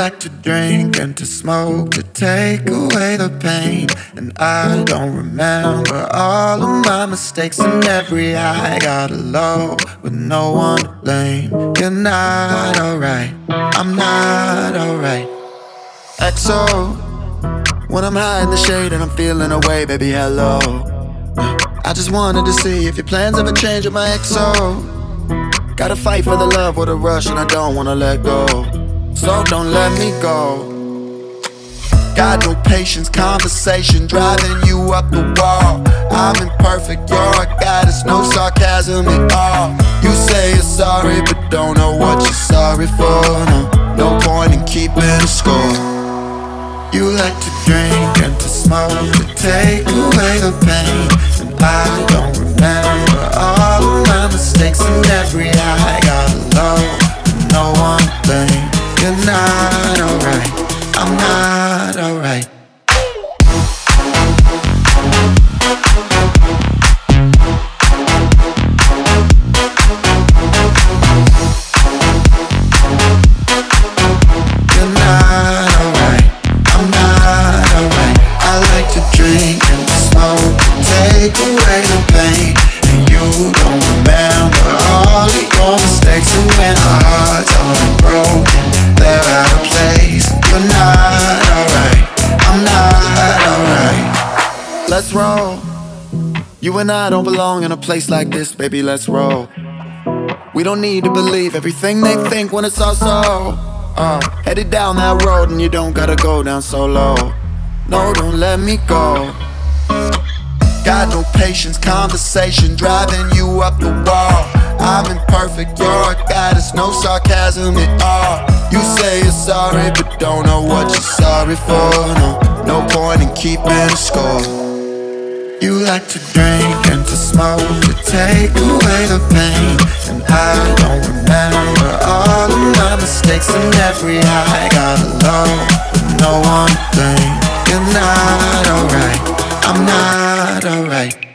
like to drink and to smoke to take away the pain. And I don't remember all of my mistakes, and every high got a low with no one to blame. You're not alright, I'm not alright. XO, when I'm high in the shade and I'm feeling away, baby, hello. I just wanted to see if your plans ever change with my XO. Gotta fight for the love with a rush, and I don't wanna let go. So don't let me go. Got no patience, conversation driving you up the wall. I'm imperfect, you're a goddess, no sarcasm at all. You say you're sorry, but don't know what you're sorry for. No point in keeping a score. You like to drink and to smoke to take away the pain. And I don't remember all of my mistakes, and every high got a low with no one to blame. You're not alright, I'm not alright. You're not alright, I'm not alright. I like to drink and to smoke to take away the pain. And you don't remember all of your mistakes, and when our hearts are broken, they're out of place. You're not alright, I'm not alright. Let's roll. You and I don't belong in a place like this, baby, let's roll. We don't need to believe everything they think when it's all so. Headed down that road and you don't gotta go down so low. No, don't let me go. Got no patience, conversation driving you up the wall. I'm imperfect, you're a goddess, no sarcasm at all. You say you're sorry, but don't know what you're sorry for. No point in keeping a score. You like to drink and to smoke to take away the pain. And I don't remember all of my mistakes, and every high got a low with no one to blame. You're not alright, I'm not alright.